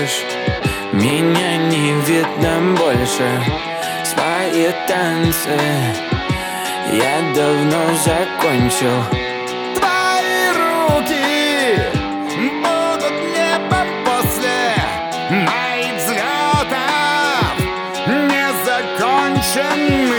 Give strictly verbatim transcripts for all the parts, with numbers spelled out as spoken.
слышишь? Меня не видно больше. Свои танцы я давно закончил. Твои руки будут небом после моих взлетов незаконченных.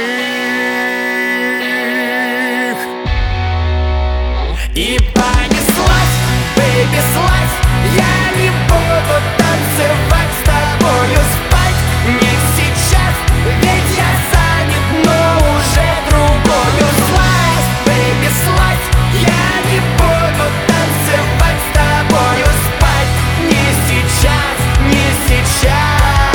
И понеслась, бэйби, слазь. Я не буду танцевать с тобою, спать не сейчас, ведь я занят, но уже другою. Слазь, бэйби, слазь. Я не буду танцевать с тобою, спать не сейчас, не сейчас.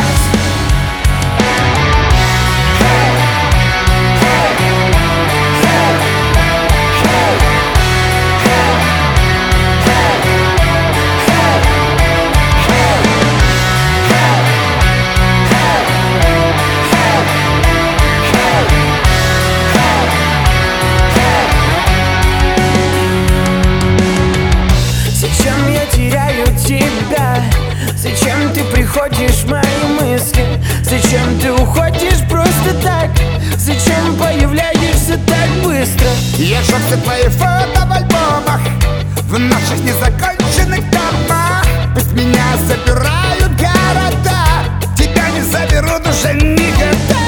Зачем я теряю тебя? Зачем ты приходишь в мои мысли? Зачем ты уходишь просто так? Зачем появляешься так быстро? Я жёг все твои фото в альбомах, в наших незаконченных домах. Пусть меня забирают города, тебя не заберут уже никогда.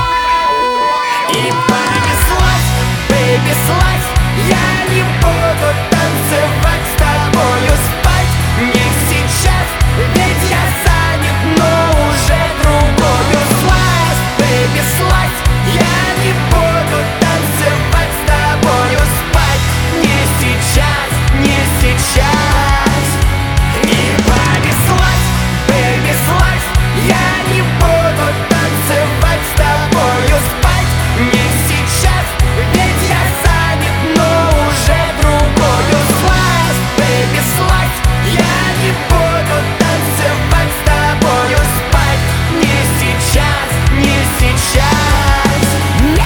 И понеслась, бэйби, слазь. Я не буду танцевать с тобою, спать не сейчас, ведь я занят, но уже другою. Слазь, бэйби, слазь. Я не буду танцевать с тобою, спать не сейчас, не сейчас. И понеслась, бэйби, слазь. Я не буду танцевать с тобою, спать не сейчас, ведь я занят, но уже другою. Слазь, бэйби, слазь. Я не буду танцевать с тобою, спать не сейчас, не сейчас, не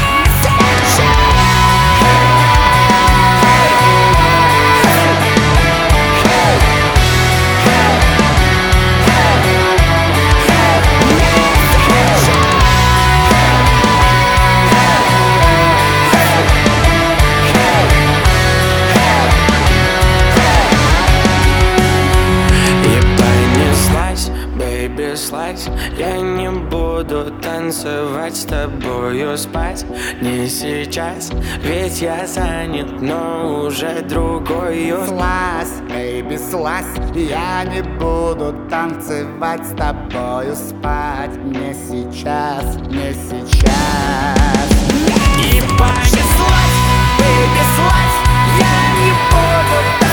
И понеслась, бэйби, слазь. Я не буду танцевать с тобою, спать не сейчас, ведь я занят, но уже другою. Слазь, бэйби, слазь. Я не буду танцевать с тобою, спать не сейчас, не сейчас. И понеслась, Бэйби, слазь. Я не буду